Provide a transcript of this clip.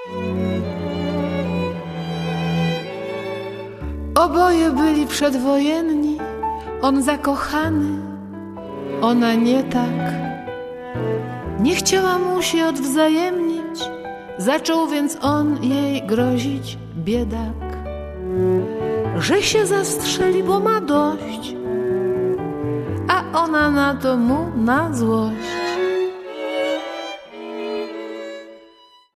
Oboje byli przedwojenni, on zakochany, ona nie tak. Nie chciała mu się odwzajemnić, zaczął więc on jej grozić, biedak, że się zastrzeli, bo ma dość, a ona na to mu na złość.